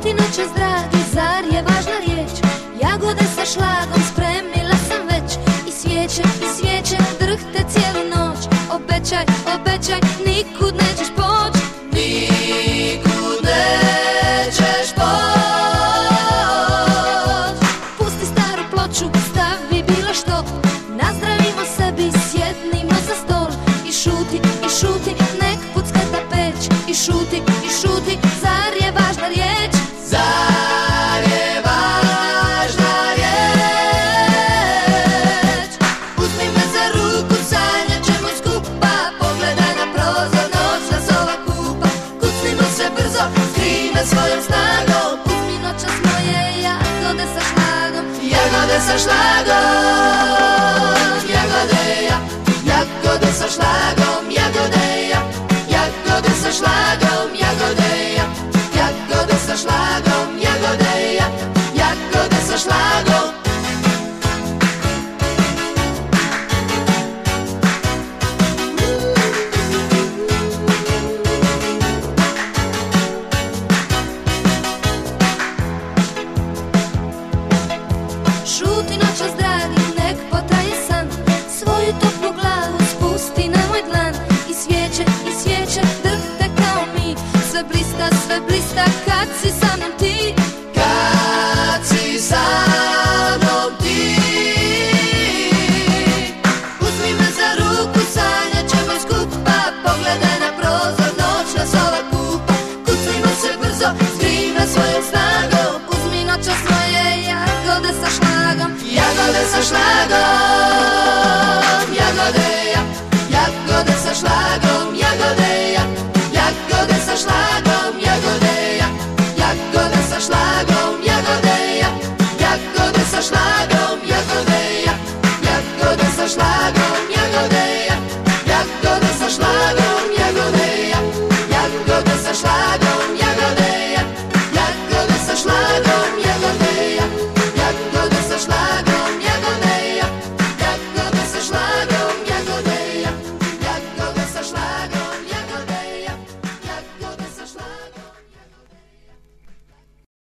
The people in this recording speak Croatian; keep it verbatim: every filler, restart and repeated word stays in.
Šuti noćas dragi, zar je važna riječ? Jagode sa šlagom spremila sam već. I svijeće, i svijeće drhte cijelu noć. Obećaj, obećaj, nikud nećeš poć. Nikud nećeš poć. Pusti staru ploču, stavi bilo što. Nazdravimo sebi, sjednimo za stol. I šuti, i šuti, nek puckata peć. I šuti, i šuti, zar je važna riječ? Zar je važna riječ? Uzmi me za ruku, sanjat ćemo skupa. Pogledaj na prozor, noć nas ova kupa. Kucnimo se brzo, skrine svojom snagom. Uzmi noćas moje jagode sa šlagom. Jagode sa šlagom, jagodeja. Jagode sa šlagom, jagodeja. Jagode sa šlagom, jagodeja. Jagode sa šlagom, jagodeja. Jagode sa šlagom. Šuti noćas dragi, nek potraje san. Svoju toplu glavu spusti na moj dlan. I svijeće, i svijeće drhte kao mi. Sve blista, sve blista kad si sa mnom ti. Kad si sa mnom ti. Uzmi me za ruku, sanjat ćemo skupa. Pogledaj na prozor, noć nas ova kupa. Kucnimo se brzo, skrine svojom snagom. Uzmi noćas moje jagode sa šlagom. Jagode sa šlagom, jagodeja. Jagode sa šlagom, jagodeja. Jagode sa šlagom, jagodeja. Jagode sa šlagom, jagodeja. Jagode sa šlagom, jagodeja. Jagode sa šlagom, jagodeja. Jagode sa šlagom, jagodeja. Jagode sa šlagom,